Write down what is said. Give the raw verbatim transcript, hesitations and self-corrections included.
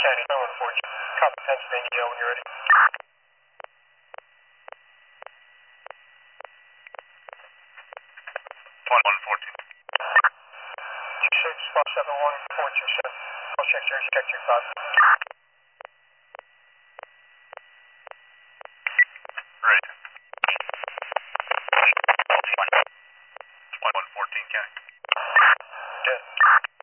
County, one one fourteen. Copy, Pennsylvania, when you're ready. twenty-one fourteen. six five seven one four two seven. I'll check yours, check your five. Right. twenty-one fourteen, County. Good.